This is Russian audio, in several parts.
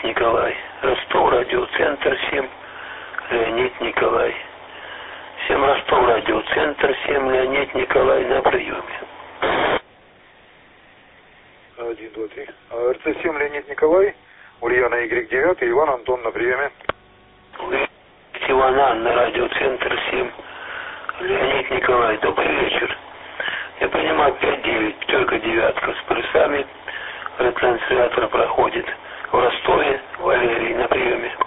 Николай. Ростов, радиоцентр 7, Леонид Николай. 7 Ростов, радиоцентр 7, Леонид Николай на приеме. 1, 2, 3. РЦ-7 Леонид Николай, Ульяна Y9, Иван Антон на приеме. Иван Анна, радиоцентр 7, Леонид Николай, добрый вечер. Я принимаю 5-9, только девятка с полюсами. Ретранслятор проходит в Ростове. Валерий на приеме.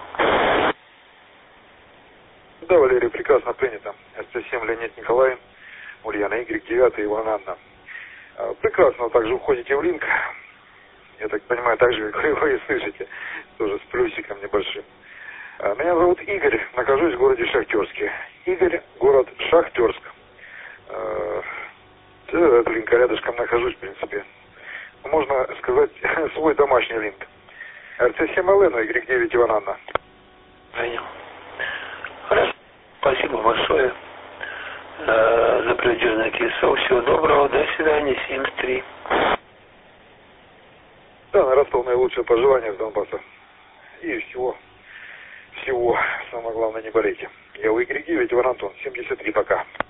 Да, Валерий, прекрасно принято. СЦ-7 Леонид Николай, Ульяна Y9, Иван Анна. Прекрасно также уходите в линк. Я так понимаю, так же, как вы и слышите, тоже с плюсиком небольшим. Меня зовут Игорь, нахожусь в городе Шахтерске. Игорь, город Шахтерск. Этот линк рядышком нахожусь, в принципе. Можно сказать, свой домашний линк. РЦ-7ЛН, Y9, Иван Анна. Понял. Хорошо. Спасибо большое за приведенный кисов. Всего доброго. До свидания. 73. Да, на Ростов наилучшее пожелание с Донбасса. И всего. Самое главное, не болейте. Я у Y9, Иван Антон. 73 пока.